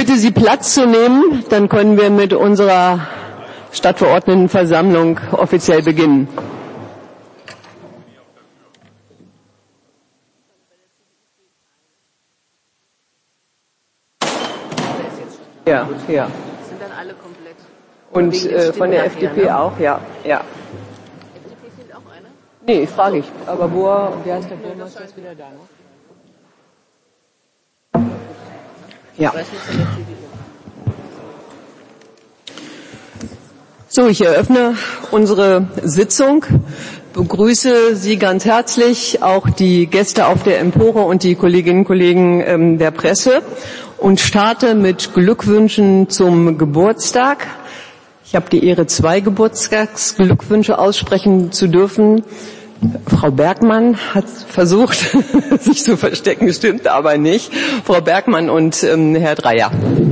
bitte Sie Platz zu nehmen, dann können wir mit unserer Stadtverordnetenversammlung offiziell beginnen. Ja. Sind dann alle komplett? Und von der FDP auch, ja. FDP fehlt auch einer? Nee, frage ich. Aber wie heißt der Bürgermeister? Ist wieder da, ne? Ja. So, ich eröffne unsere Sitzung, begrüße Sie ganz herzlich, auch die Gäste auf der Empore und die Kolleginnen und Kollegen der Presse und starte mit Glückwünschen zum Geburtstag. Ich habe die Ehre, 2 Geburtstagsglückwünsche aussprechen zu dürfen. Frau Bergmann hat versucht, sich zu verstecken, stimmt aber nicht. Frau Bergmann und Herr Dreyer.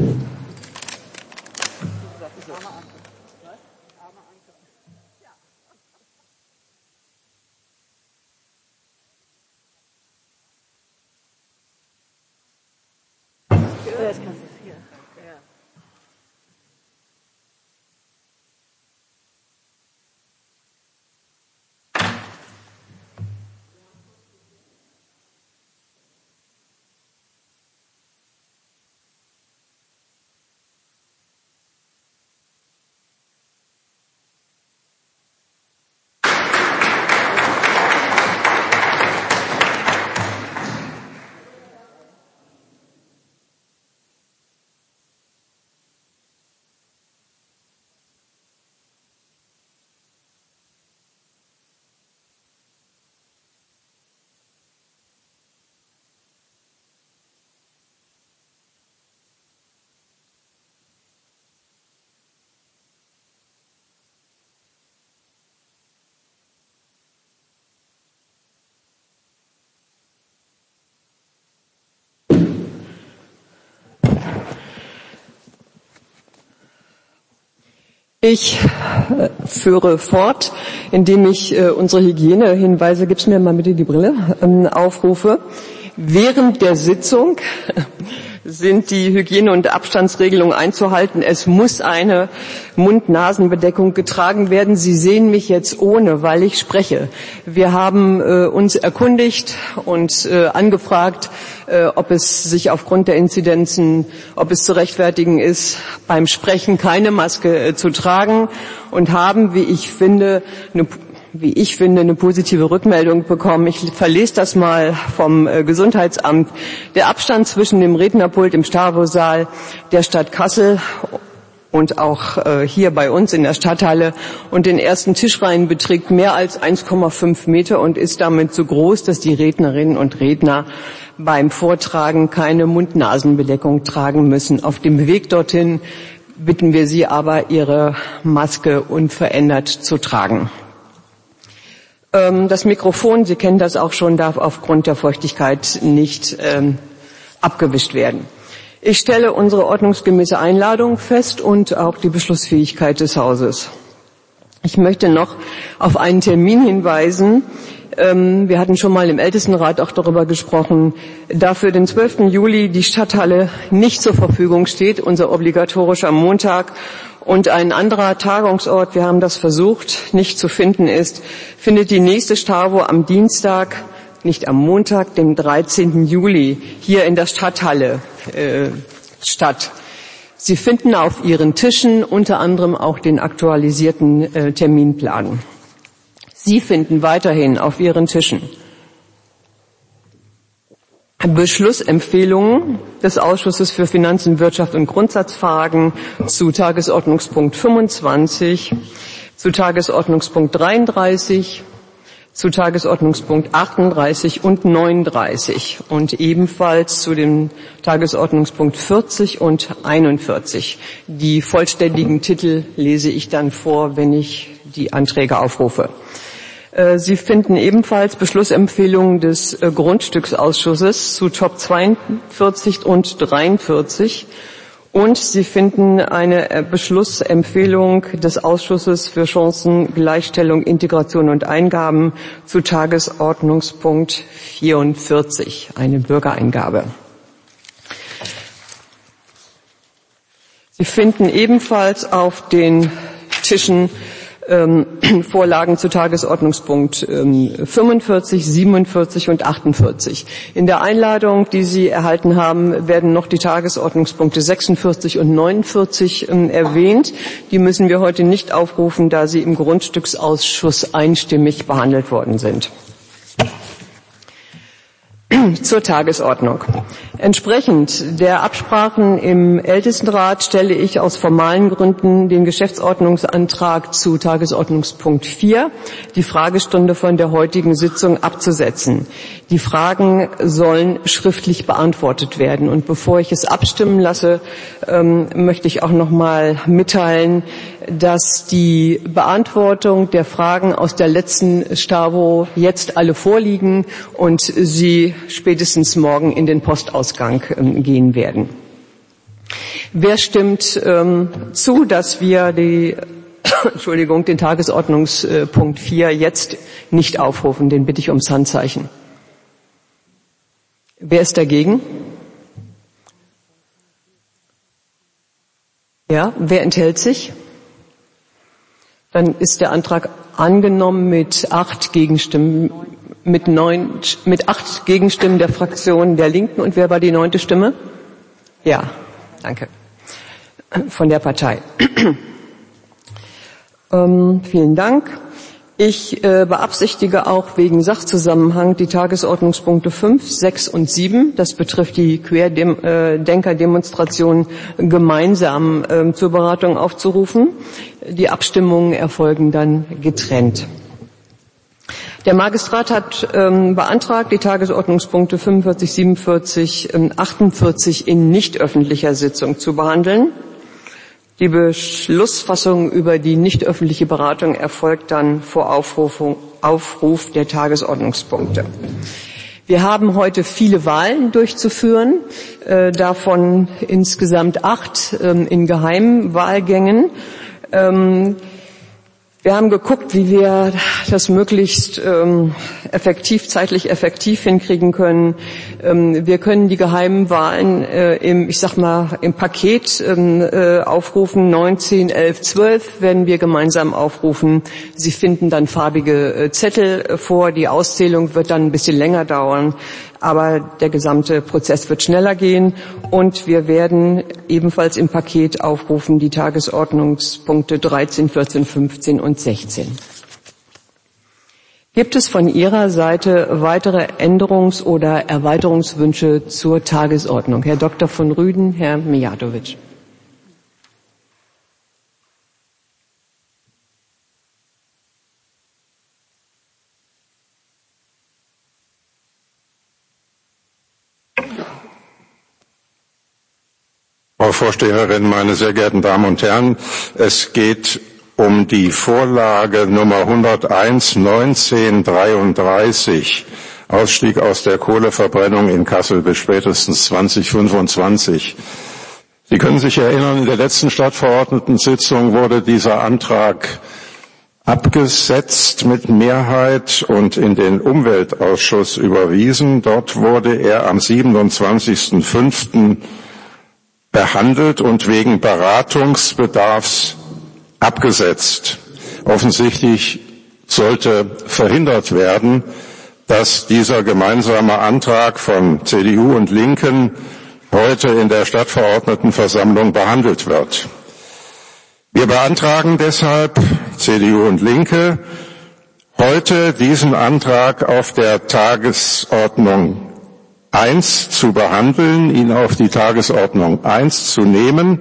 Ich führe fort, indem ich unsere Hygienehinweise, gib's mir mal bitte die Brille, aufrufe. Während der Sitzung sind die Hygiene- und Abstandsregelungen einzuhalten. Es muss eine Mund-Nasen-Bedeckung getragen werden. Sie sehen mich jetzt ohne, weil ich spreche. Wir haben uns erkundigt und angefragt, ob es sich aufgrund der Inzidenzen, ob es zu rechtfertigen ist, beim Sprechen keine Maske zu tragen und haben, wie ich finde, eine positive Rückmeldung bekommen. Ich verlese das mal vom Gesundheitsamt. Der Abstand zwischen dem Rednerpult im Stavo-Saal der Stadt Kassel und auch hier bei uns in der Stadthalle und den ersten Tischreihen beträgt mehr als 1,5 Meter und ist damit so groß, dass die Rednerinnen und Redner beim Vortragen keine Mund-Nasen-Bedeckung tragen müssen. Auf dem Weg dorthin bitten wir Sie aber, Ihre Maske unverändert zu tragen. Das Mikrofon, Sie kennen das auch schon, darf aufgrund der Feuchtigkeit nicht abgewischt werden. Ich stelle unsere ordnungsgemäße Einladung fest und auch die Beschlussfähigkeit des Hauses. Ich möchte noch auf einen Termin hinweisen. Wir hatten schon mal im Ältestenrat auch darüber gesprochen, da für den 12. Juli die Stadthalle nicht zur Verfügung steht, unser obligatorischer Montag, und ein anderer Tagungsort, wir haben das versucht, nicht zu finden ist, findet die nächste Stavo am Dienstag, nicht am Montag, dem 13. Juli, hier in der Stadthalle statt. Sie finden auf Ihren Tischen unter anderem auch den aktualisierten Terminplan. Sie finden weiterhin auf Ihren Tischen Beschlussempfehlungen des Ausschusses für Finanzen, Wirtschaft und Grundsatzfragen zu Tagesordnungspunkt 25, zu Tagesordnungspunkt 33, zu Tagesordnungspunkt 38 und 39 und ebenfalls zu dem Tagesordnungspunkt 40 und 41. Die vollständigen Titel lese ich dann vor, wenn ich die Anträge aufrufe. Sie finden ebenfalls Beschlussempfehlungen des Grundstücksausschusses zu Top 42 und 43 und Sie finden eine Beschlussempfehlung des Ausschusses für Chancen, Gleichstellung, Integration und Eingaben zu Tagesordnungspunkt 44, eine Bürgereingabe. Sie finden ebenfalls auf den Tischen Vorlagen zu Tagesordnungspunkt 45, 47 und 48. In der Einladung, die Sie erhalten haben, werden noch die Tagesordnungspunkte 46 und 49 erwähnt. Die müssen wir heute nicht aufrufen, da sie im Grundstücksausschuss einstimmig behandelt worden sind. Zur Tagesordnung. Entsprechend der Absprachen im Ältestenrat stelle ich aus formalen Gründen den Geschäftsordnungsantrag zu Tagesordnungspunkt 4, die Fragestunde von der heutigen Sitzung abzusetzen. Die Fragen sollen schriftlich beantwortet werden. Und bevor ich es abstimmen lasse, möchte ich auch noch mal mitteilen, dass die Beantwortung der Fragen aus der letzten Stavo jetzt alle vorliegen und sie spätestens morgen in den Postausgang gehen werden. Wer stimmt zu, dass wir den Tagesordnungspunkt 4 jetzt nicht aufrufen? Den bitte ich ums Handzeichen. Wer ist dagegen? Ja, wer enthält sich? Dann ist der Antrag angenommen mit 8 Gegenstimmen, mit 8 Gegenstimmen der Fraktion der Linken. Und wer war die 9. Stimme? Ja, danke. Von der Partei. Vielen Dank. Ich beabsichtige auch wegen Sachzusammenhang die Tagesordnungspunkte 5, 6 und 7, das betrifft die Querdenker-Demonstration, gemeinsam zur Beratung aufzurufen. Die Abstimmungen erfolgen dann getrennt. Der Magistrat hat beantragt, die Tagesordnungspunkte 45, 47, 48 in nicht öffentlicher Sitzung zu behandeln. Die Beschlussfassung über die nicht öffentliche Beratung erfolgt dann vor Aufruf der Tagesordnungspunkte. Wir haben heute viele Wahlen durchzuführen, davon insgesamt 8 in geheimen Wahlgängen. Wir haben geguckt, wie wir das möglichst zeitlich effektiv hinkriegen können. Wir können die geheimen Wahlen im Paket aufrufen. 9, 10, 11, 12 werden wir gemeinsam aufrufen. Sie finden dann farbige Zettel vor. Die Auszählung wird dann ein bisschen länger dauern, aber der gesamte Prozess wird schneller gehen. Und wir werden ebenfalls im Paket aufrufen die Tagesordnungspunkte 13, 14, 15 und 16. Gibt es von Ihrer Seite weitere Änderungs- oder Erweiterungswünsche zur Tagesordnung? Herr Dr. von Rüden, Herr Mijatovic. Frau Vorsteherin, meine sehr geehrten Damen und Herren, es geht um die Vorlage Nummer 101-1933, Ausstieg aus der Kohleverbrennung in Kassel bis spätestens 2025. Sie können sich erinnern, in der letzten Stadtverordnetensitzung wurde dieser Antrag abgesetzt mit Mehrheit und in den Umweltausschuss überwiesen. Dort wurde er am 27.05. behandelt und wegen Beratungsbedarfs abgesetzt. Offensichtlich sollte verhindert werden, dass dieser gemeinsame Antrag von CDU und Linken heute in der Stadtverordnetenversammlung behandelt wird. Wir beantragen deshalb, CDU und Linke, heute diesen Antrag auf der Tagesordnung 1 zu behandeln, ihn auf die Tagesordnung 1 zu nehmen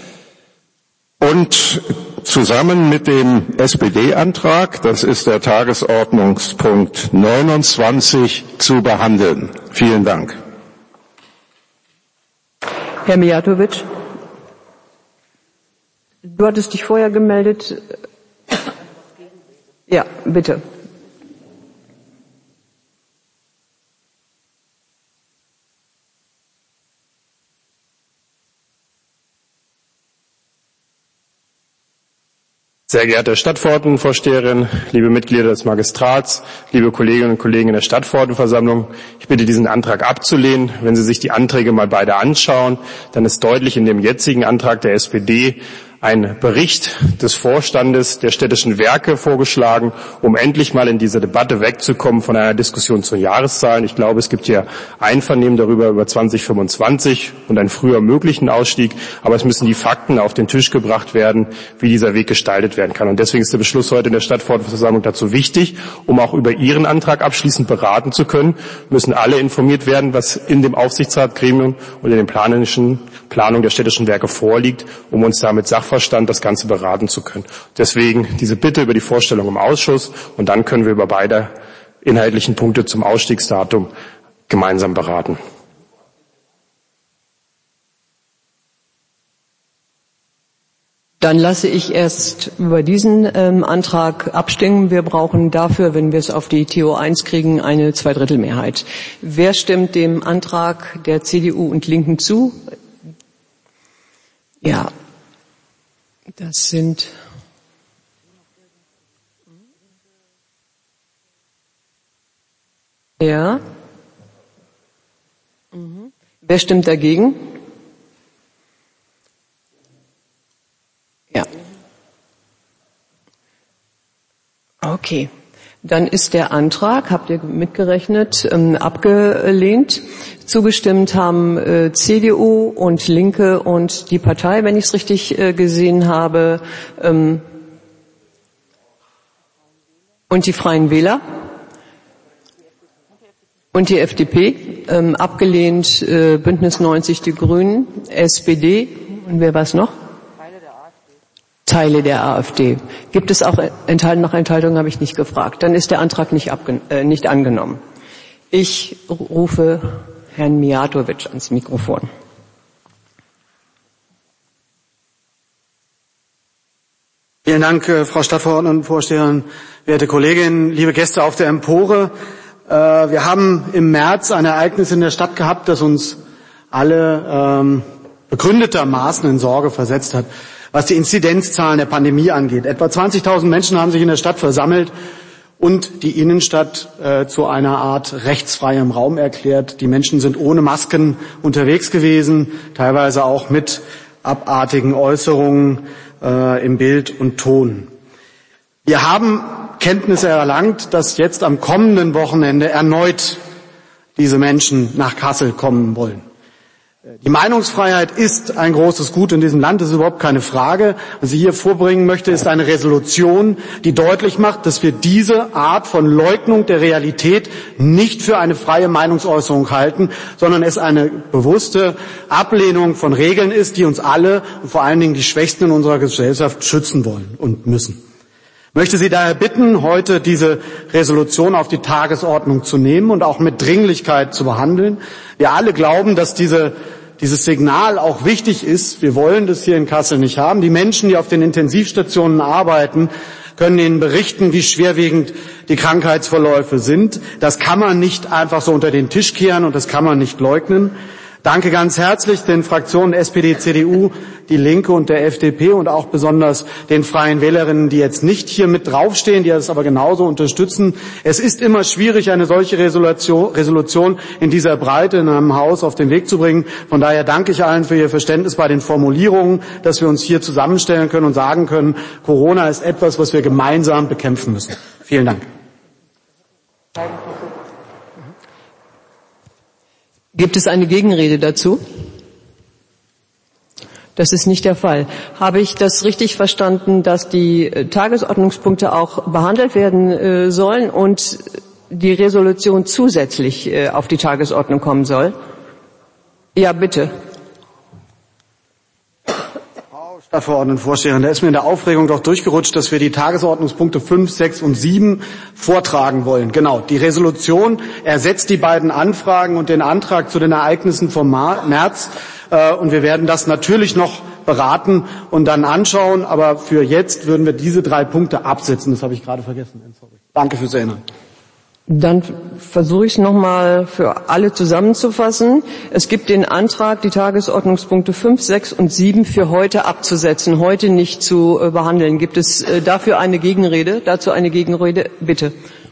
und zusammen mit dem SPD-Antrag, das ist der Tagesordnungspunkt 29, zu behandeln. Vielen Dank. Herr Mijatovic, du hattest dich vorher gemeldet. Ja, bitte. Sehr geehrte Stadtverordnetenvorsteherin, liebe Mitglieder des Magistrats, liebe Kolleginnen und Kollegen in der Stadtverordnetenversammlung, ich bitte diesen Antrag abzulehnen. Wenn Sie sich die Anträge mal beide anschauen, dann ist deutlich in dem jetzigen Antrag der SPD ein Bericht des Vorstandes der städtischen Werke vorgeschlagen, um endlich mal in diese Debatte wegzukommen von einer Diskussion zu Jahreszahlen. Ich glaube, es gibt hier Einvernehmen darüber über 2025 und einen früher möglichen Ausstieg, aber es müssen die Fakten auf den Tisch gebracht werden, wie dieser Weg gestaltet werden kann. Und deswegen ist der Beschluss heute in der Stadtverordnetenversammlung dazu wichtig, um auch über Ihren Antrag abschließend beraten zu können, müssen alle informiert werden, was in dem Aufsichtsratgremium und in den Planungen der städtischen Werke vorliegt, um uns damit Sachverstand das Ganze beraten zu können. Deswegen diese Bitte über die Vorstellung im Ausschuss und dann können wir über beide inhaltlichen Punkte zum Ausstiegsdatum gemeinsam beraten. Dann lasse ich erst über diesen Antrag abstimmen. Wir brauchen dafür, wenn wir es auf die TO1 kriegen, eine Zweidrittelmehrheit. Wer stimmt dem Antrag der CDU und Linken zu? Ja. Das sind ja. Wer stimmt dagegen? Ja. Okay. Dann ist der Antrag, habt ihr mitgerechnet, abgelehnt. Zugestimmt haben CDU und Linke und die Partei, wenn ich es richtig gesehen habe, und die Freien Wähler und die FDP. Abgelehnt Bündnis 90 Die Grünen, SPD und wer war es noch? Teile der AfD. Gibt es auch nach Enthaltungen, habe ich nicht gefragt. Dann ist der Antrag nicht angenommen. Ich rufe Herrn Mijatovic ans Mikrofon. Vielen Dank, Frau Stadtverordnetenvorsteherin, werte Kolleginnen, liebe Gäste auf der Empore. Wir haben im März ein Ereignis in der Stadt gehabt, das uns alle begründetermaßen in Sorge versetzt hat, was die Inzidenzzahlen der Pandemie angeht. Etwa 20.000 Menschen haben sich in der Stadt versammelt und die Innenstadt zu einer Art rechtsfreiem Raum erklärt. Die Menschen sind ohne Masken unterwegs gewesen, teilweise auch mit abartigen Äußerungen im Bild und Ton. Wir haben Kenntnis erlangt, dass jetzt am kommenden Wochenende erneut diese Menschen nach Kassel kommen wollen. Die Meinungsfreiheit ist ein großes Gut in diesem Land, das ist überhaupt keine Frage. Was ich hier vorbringen möchte, ist eine Resolution, die deutlich macht, dass wir diese Art von Leugnung der Realität nicht für eine freie Meinungsäußerung halten, sondern es eine bewusste Ablehnung von Regeln ist, die uns alle und vor allen Dingen die Schwächsten in unserer Gesellschaft schützen wollen und müssen. Ich möchte Sie daher bitten, heute diese Resolution auf die Tagesordnung zu nehmen und auch mit Dringlichkeit zu behandeln. Wir alle glauben, dass dieses Signal auch wichtig ist. Wir wollen das hier in Kassel nicht haben. Die Menschen, die auf den Intensivstationen arbeiten, können Ihnen berichten, wie schwerwiegend die Krankheitsverläufe sind. Das kann man nicht einfach so unter den Tisch kehren und das kann man nicht leugnen. Danke ganz herzlich den Fraktionen SPD, CDU, die Linke und der FDP und auch besonders den Freien Wählerinnen, die jetzt nicht hier mit draufstehen, die das aber genauso unterstützen. Es ist immer schwierig, eine solche Resolution in dieser Breite in einem Haus auf den Weg zu bringen. Von daher danke ich allen für Ihr Verständnis bei den Formulierungen, dass wir uns hier zusammenstellen können und sagen können, Corona ist etwas, was wir gemeinsam bekämpfen müssen. Vielen Dank. Gibt es eine Gegenrede dazu? Das ist nicht der Fall. Habe ich das richtig verstanden, dass die Tagesordnungspunkte auch behandelt werden sollen und die Resolution zusätzlich auf die Tagesordnung kommen soll? Ja, bitte. Stadtverordnetenvorsteherin, da ist mir in der Aufregung doch durchgerutscht, dass wir die Tagesordnungspunkte 5, 6 und 7 vortragen wollen. Genau, die Resolution ersetzt die beiden Anfragen und den Antrag zu den Ereignissen vom März. Und wir werden das natürlich noch beraten und dann anschauen. Aber für jetzt würden wir diese 3 Punkte absetzen. Das habe ich gerade vergessen. Sorry. Danke fürs Erinnern. Dann versuche ich es nochmal für alle zusammenzufassen. Es gibt den Antrag, die Tagesordnungspunkte 5, 6 und 7 für heute abzusetzen, heute nicht zu behandeln. Gibt es dafür eine Gegenrede? Dazu eine Gegenrede? Bitte.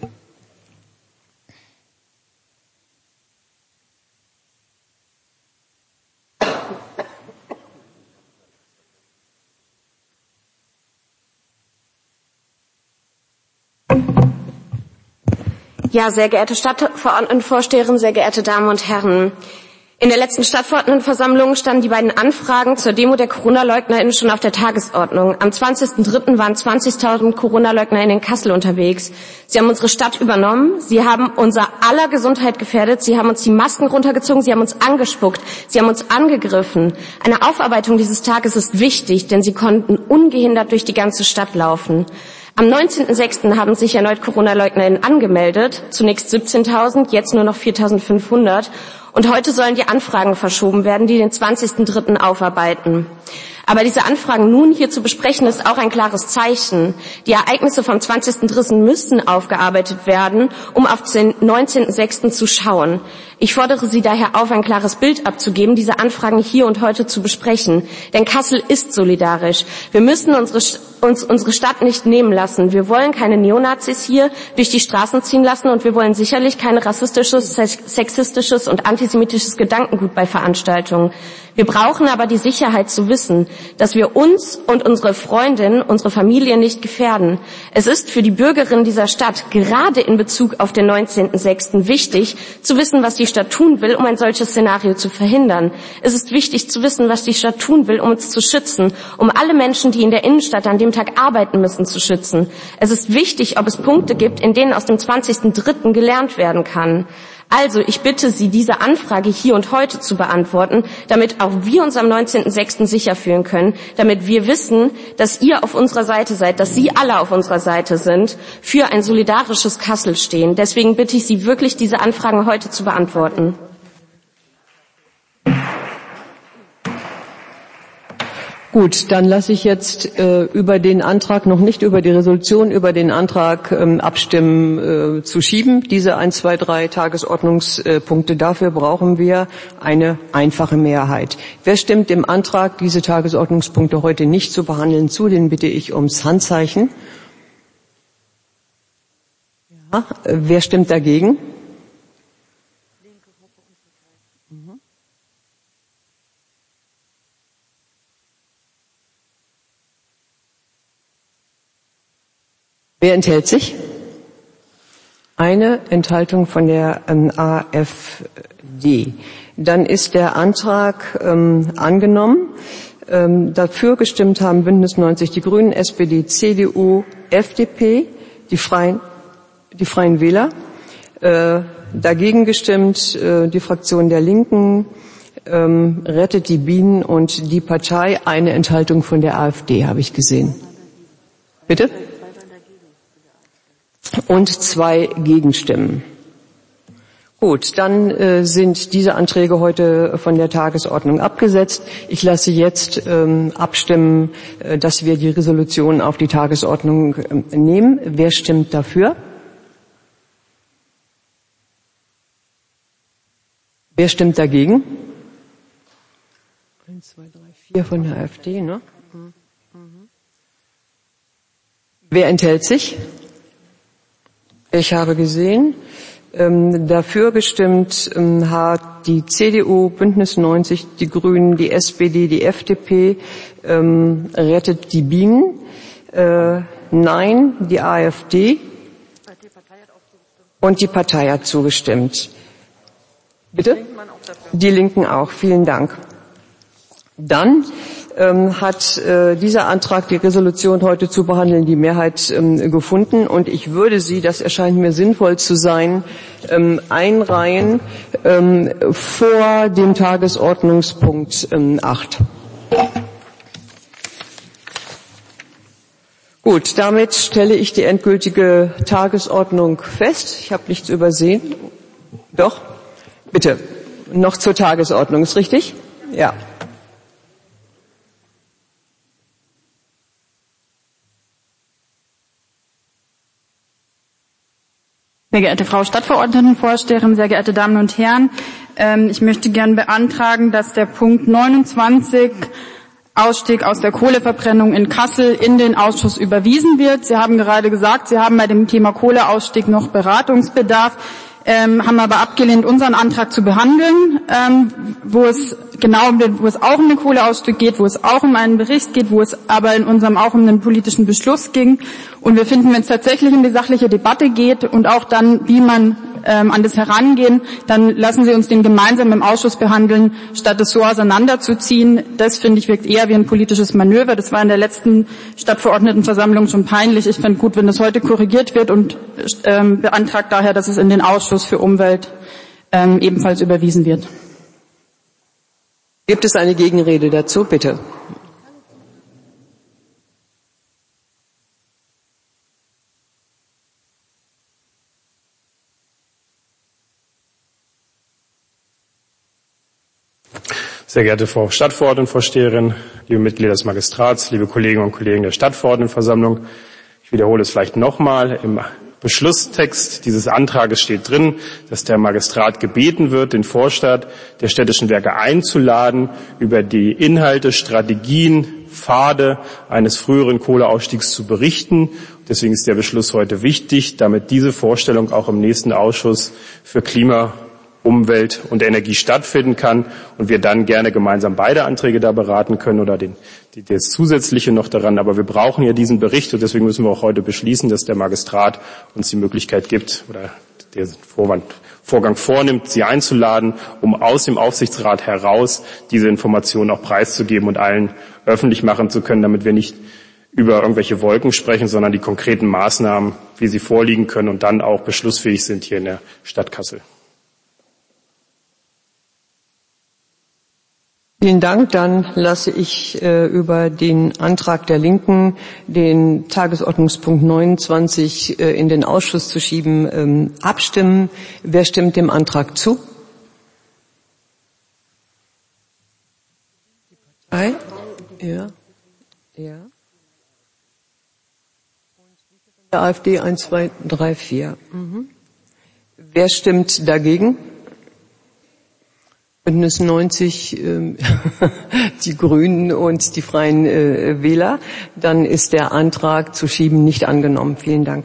Ja, sehr geehrte Stadtverordnetenvorsteherin, sehr geehrte Damen und Herren. In der letzten Stadtverordnetenversammlung standen die beiden Anfragen zur Demo der Corona-LeugnerInnen schon auf der Tagesordnung. Am 20.03. waren 20.000 CoronaLeugnerInnen in Kassel unterwegs. Sie haben unsere Stadt übernommen, sie haben unser aller Gesundheit gefährdet, sie haben uns die Masken runtergezogen, sie haben uns angespuckt, sie haben uns angegriffen. Eine Aufarbeitung dieses Tages ist wichtig, denn sie konnten ungehindert durch die ganze Stadt laufen. Am 19.06. haben sich erneut Corona-LeugnerInnen angemeldet, zunächst 17.000, jetzt nur noch 4.500. Und heute sollen die Anfragen verschoben werden, die den 20.03. aufarbeiten. Aber diese Anfragen nun hier zu besprechen, ist auch ein klares Zeichen. Die Ereignisse vom 20.03. müssen aufgearbeitet werden, um auf den 19.06. zu schauen. Ich fordere Sie daher auf, ein klares Bild abzugeben, diese Anfragen hier und heute zu besprechen. Denn Kassel ist solidarisch. Wir müssen uns unsere Stadt nicht nehmen lassen. Wir wollen keine Neonazis hier durch die Straßen ziehen lassen und wir wollen sicherlich kein rassistisches, sexistisches und antisemitisches Gedankengut bei Veranstaltungen. Wir brauchen aber die Sicherheit zu wissen, dass wir uns und unsere Freundinnen, unsere Familie nicht gefährden. Es ist für die Bürgerinnen dieser Stadt gerade in Bezug auf den 19.06. wichtig, zu wissen, was die Stadt tun will, um ein solches Szenario zu verhindern. Es ist wichtig zu wissen, was die Stadt tun will, um uns zu schützen, um alle Menschen, die in der Innenstadt an dem Tag arbeiten müssen, zu schützen. Es ist wichtig, ob es Punkte gibt, in denen aus dem 20.03. gelernt werden kann. Also, ich bitte Sie, diese Anfrage hier und heute zu beantworten, damit auch wir uns am 19.06. sicher fühlen können, damit wir wissen, dass ihr auf unserer Seite seid, dass Sie alle auf unserer Seite sind, für ein solidarisches Kassel stehen. Deswegen bitte ich Sie wirklich, diese Anfragen heute zu beantworten. Gut, dann lasse ich jetzt über den Antrag, noch nicht über die Resolution, über den Antrag abstimmen zu schieben. Diese 1, 2, 3 Tagesordnungspunkte, dafür brauchen wir eine einfache Mehrheit. Wer stimmt dem Antrag, diese Tagesordnungspunkte heute nicht zu behandeln, zu? Den bitte ich ums Handzeichen. Ja. Wer stimmt dagegen? Wer enthält sich? Eine Enthaltung von der AfD. Dann ist der Antrag angenommen. Dafür gestimmt haben Bündnis 90 Die Grünen, SPD, CDU, FDP, die Freien Wähler. Dagegen gestimmt die Fraktion der Linken, Rettet die Bienen und die Partei. Eine Enthaltung von der AfD habe ich gesehen. Bitte? Und 2 Gegenstimmen. Gut, dann sind diese Anträge heute von der Tagesordnung abgesetzt. Ich lasse jetzt abstimmen, dass wir die Resolution auf die Tagesordnung nehmen. Wer stimmt dafür? Wer stimmt dagegen? 1, 2, 3, 4 von der AfD, ne? Wer enthält sich? Ich habe gesehen, dafür gestimmt hat die CDU, Bündnis 90, die Grünen, die SPD, die FDP, Rettet die Bienen, Nein, die AfD und die Partei hat zugestimmt. Bitte? Die Linken auch, vielen Dank. Dann hat dieser Antrag, die Resolution heute zu behandeln, die Mehrheit gefunden. Und ich würde sie, das erscheint mir sinnvoll zu sein, einreihen vor dem Tagesordnungspunkt 8. Gut, damit stelle ich die endgültige Tagesordnung fest. Ich habe nichts übersehen. Doch? Bitte. Noch zur Tagesordnung, ist richtig? Ja. Sehr geehrte Frau Stadtverordnetenvorsteherin, sehr geehrte Damen und Herren, ich möchte gern beantragen, dass der Punkt 29, Ausstieg aus der Kohleverbrennung in Kassel, in den Ausschuss überwiesen wird. Sie haben gerade gesagt, Sie haben bei dem Thema Kohleausstieg noch Beratungsbedarf, haben aber abgelehnt, unseren Antrag zu behandeln, wo es auch um den Kohleausstieg geht, wo es auch um einen Bericht geht, wo es aber in unserem auch um einen politischen Beschluss ging. Und wir finden, wenn es tatsächlich um die sachliche Debatte geht und auch dann, wie man an das herangehen, dann lassen Sie uns den gemeinsam im Ausschuss behandeln, statt es so auseinanderzuziehen. Das, finde ich, wirkt eher wie ein politisches Manöver. Das war in der letzten Stadtverordnetenversammlung schon peinlich. Ich fände gut, wenn das heute korrigiert wird und beantragt daher, dass es in den Ausschuss für Umwelt ebenfalls überwiesen wird. Gibt es eine Gegenrede dazu? Bitte. Sehr geehrte Frau Stadtverordnetenvorsteherin, liebe Mitglieder des Magistrats, liebe Kolleginnen und Kollegen der Stadtverordnetenversammlung, ich wiederhole es vielleicht nochmal. Im Beschlusstext dieses Antrages steht drin, dass der Magistrat gebeten wird, den Vorstand der städtischen Werke einzuladen, über die Inhalte, Strategien, Pfade eines früheren Kohleausstiegs zu berichten. Deswegen ist der Beschluss heute wichtig, damit diese Vorstellung auch im nächsten Ausschuss für Klima, Umwelt und Energie stattfinden kann und wir dann gerne gemeinsam beide Anträge da beraten können oder das Zusätzliche noch daran. Aber wir brauchen ja diesen Bericht und deswegen müssen wir auch heute beschließen, dass der Magistrat uns die Möglichkeit gibt oder der Vorgang vornimmt, Sie einzuladen, um aus dem Aufsichtsrat heraus diese Informationen auch preiszugeben und allen öffentlich machen zu können, damit wir nicht über irgendwelche Wolken sprechen, sondern die konkreten Maßnahmen, wie sie vorliegen können und dann auch beschlussfähig sind hier in der Stadt Kassel. Vielen Dank. Dann lasse ich über den Antrag der Linken, den Tagesordnungspunkt 29 in den Ausschuss zu schieben, abstimmen. Wer stimmt dem Antrag zu? Ja. Der AfD 1, 2, 3, 4. Wer stimmt dagegen? Bündnis 90, die Grünen und die Freien Wähler. Dann ist der Antrag zu schieben nicht angenommen. Vielen Dank.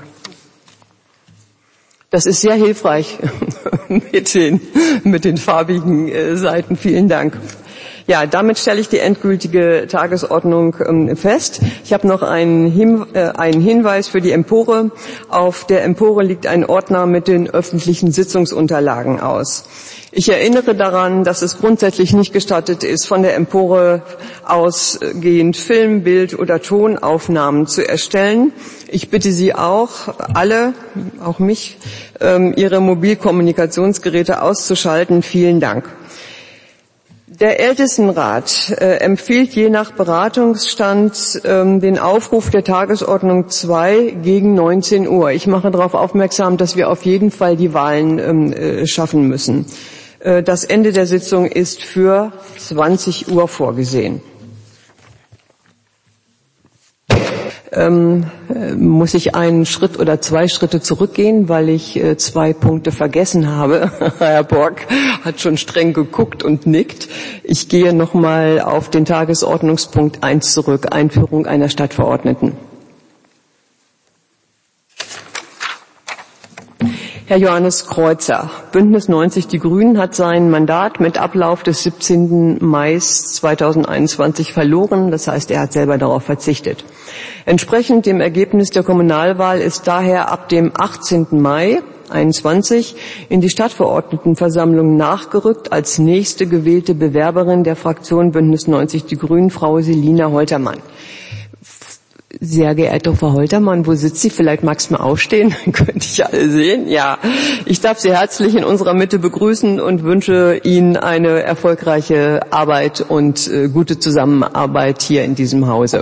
Das ist sehr hilfreich mit den farbigen Seiten. Vielen Dank. Ja, damit stelle ich die endgültige Tagesordnung fest. Ich habe noch einen Hinweis für die Empore. Auf der Empore liegt ein Ordner mit den öffentlichen Sitzungsunterlagen aus. Ich erinnere daran, dass es grundsätzlich nicht gestattet ist, von der Empore ausgehend Film-, Bild- oder Tonaufnahmen zu erstellen. Ich bitte Sie auch, alle, auch mich, Ihre Mobilkommunikationsgeräte auszuschalten. Vielen Dank. Der Ältestenrat empfiehlt je nach Beratungsstand den Aufruf der Tagesordnung 2 gegen 19 Uhr. Ich mache darauf aufmerksam, dass wir auf jeden Fall die Wahlen schaffen müssen. Das Ende der Sitzung ist für 20 Uhr vorgesehen. Muss ich einen Schritt oder 2 Schritte zurückgehen, weil ich 2 Punkte vergessen habe. Herr Borg hat schon streng geguckt und nickt. Ich gehe nochmal auf den Tagesordnungspunkt 1 zurück, Einführung einer Stadtverordneten. Herr Johannes Kreuzer, Bündnis 90 Die Grünen, hat sein Mandat mit Ablauf des 17. Mai 2021 verloren. Das heißt, er hat selber darauf verzichtet. Entsprechend dem Ergebnis der Kommunalwahl ist daher ab dem 18. Mai 2021 in die Stadtverordnetenversammlung nachgerückt als nächste gewählte Bewerberin der Fraktion Bündnis 90 Die Grünen, Frau Selina Holtermann. Sehr geehrte Frau Holtermann, wo sitzt sie? Vielleicht magst du mal aufstehen, dann könnte ich alle sehen. Ja, ich darf Sie herzlich in unserer Mitte begrüßen und wünsche Ihnen eine erfolgreiche Arbeit und gute Zusammenarbeit hier in diesem Hause.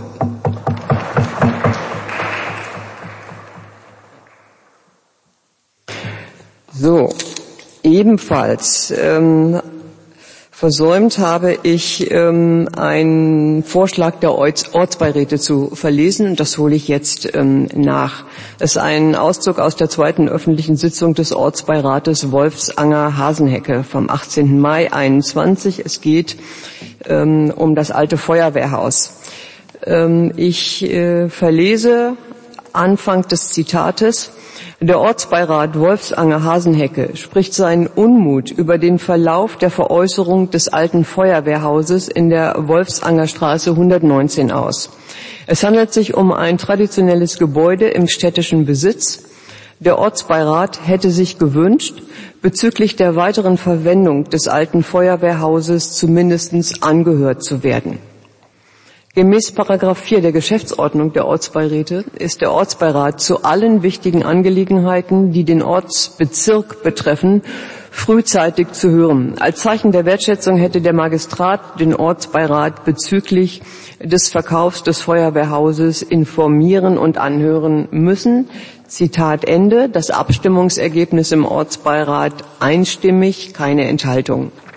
So, ebenfalls versäumt habe ich, einen Vorschlag der Ortsbeiräte zu verlesen, und das hole ich jetzt nach. Es ist ein Auszug aus der zweiten öffentlichen Sitzung des Ortsbeirates Wolfsanger-Hasenhecke vom 18. Mai 21. Es geht um das alte Feuerwehrhaus. Ich verlese Anfang des Zitates. Der Ortsbeirat Wolfsanger-Hasenhecke spricht seinen Unmut über den Verlauf der Veräußerung des alten Feuerwehrhauses in der Wolfsangerstraße 119 aus. Es handelt sich um ein traditionelles Gebäude im städtischen Besitz. Der Ortsbeirat hätte sich gewünscht, bezüglich der weiteren Verwendung des alten Feuerwehrhauses zumindest angehört zu werden. Gemäß § 4 der Geschäftsordnung der Ortsbeiräte ist der Ortsbeirat zu allen wichtigen Angelegenheiten, die den Ortsbezirk betreffen, frühzeitig zu hören. Als Zeichen der Wertschätzung hätte der Magistrat den Ortsbeirat bezüglich des Verkaufs des Feuerwehrhauses informieren und anhören müssen. Zitat Ende. Das Abstimmungsergebnis im Ortsbeirat einstimmig, keine Enthaltung.